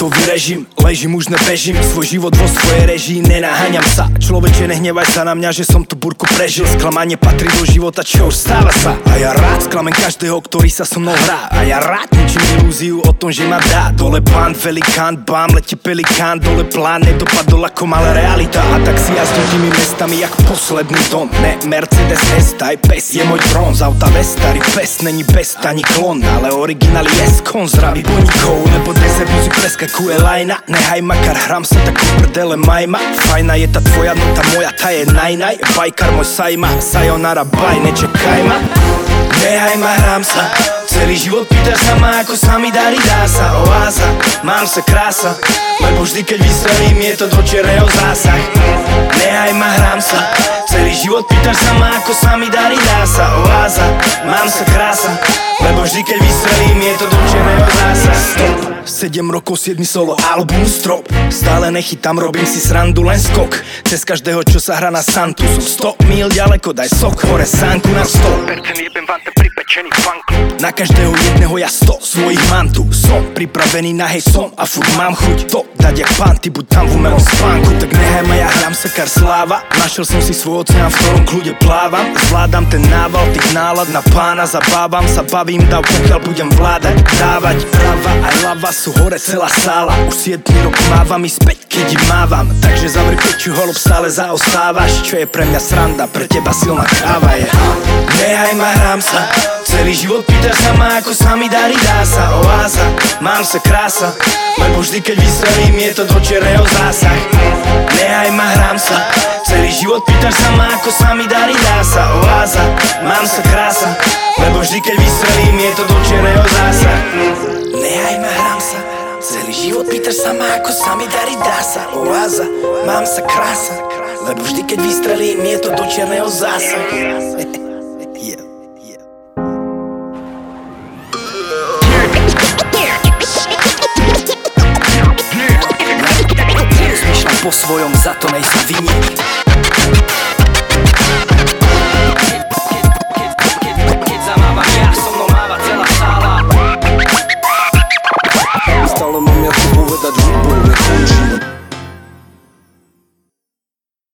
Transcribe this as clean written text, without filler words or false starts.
burkový režim, ležím, už nebežím, svoj život vo svojej režii, nenaháňam sa. Človeče, nehnevaj sa na mňa, že som tú burku prežil. Sklamanie patrí do života, čo už stáva sa. A ja rád sklamem každého, ktorý sa so mnou hrá. A ja rád ničím ilúziu o tom, že ma dá. Dole pán, velikán, bám, letí pelikán. Dole plán, nedopadol ako malá realita. A tak si jazdím tými mestami, jak posledný dom. Ne, Mercedes S, taj pes je môj trón. Z auta Vestarý pes, není best ani klon, ale originál je skon. Zdraví buníkov, nebo deser muzik preskakuje lajna. Nehaj makar, hram sa tak uprdele majma. Fajna je tá tvoja, no tá moja, tá je najnaj. Bajkar môj sajma, sayonara, bye, nečakaj ma. Nehaj ma, hram sa, celý život pýtaš sa ma, ako sa mi darí, dá sa oáza. Mám sa krása, lebo vždy keď vystrelím, je to do čierneho zásah. Nehaj ma, hram sa, celý život pýtaš sa ma, ako sa mi darí, dá sa oáza. Mám sa krása, lebo vždy keď vystrelím, je to do čierneho zásah. 7 rokov, 7 solo album, strop. Stále nechytám, robím si srandu, len skok. Cez každého, čo sa hrá na Santu. Som 100 mil ďaleko, daj sok, hore sánku na 100%. Jebem vante pripečený fanklu. Na každého jedného ja 100 svojich mám tu. Som pripravený na hej som a furt mám chuť to dať jak panty, buď tam v umelom spánku. Tak nehaj ma, ja hram sa kar sláva. Našiel som si svoj oceán, v ktorom kľude plávam. Zvládam ten nával tých nálad na pána. Zabávam sa, bavím, dav, pokiaľ budem vládať. Dávať prava aj lava, sú hore celá sála. Už 7 rok mávam i späť, keď im mávam. Takže zavri pečiu, holub, stále zaostávaš. Čo je pre mňa sranda, pre teba silná káva je. Nehaj ma, hram sa, celý život pýtaš sa ma, ako sa mi darí, dá sa oáza. Mám sa krása, lebo vždy keď vystrelím, je to do čierneho zásah. Nehaj ma, hram sa, celý život pýtaš sa ma, ako sa mi darí, dá sa oáza. Mám sa krása, lebo vždy keď vystrelím, je to do čierneho zásah. Nehaj ma, hram sa, celý život pýtaš sa ma, ako sa mi darí, dá sa oáza. Mám sa krása, lebo vždy keď vystrelím, je to do čierneho zásah. Po svojom, za to nej sa viní.